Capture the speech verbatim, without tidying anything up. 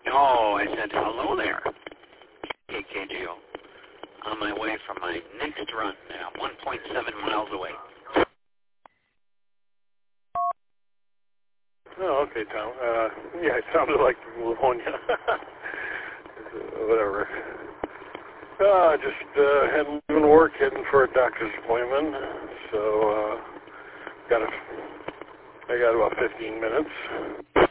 Oh, I said, hello there, K K G O. On my way from my next run now, one point seven miles away. Oh, okay, Tom. Uh, yeah, it sounded like Livonia. Whatever. Uh, just uh, heading to work, heading for a doctor's appointment. So, uh, got a, I got about fifteen minutes.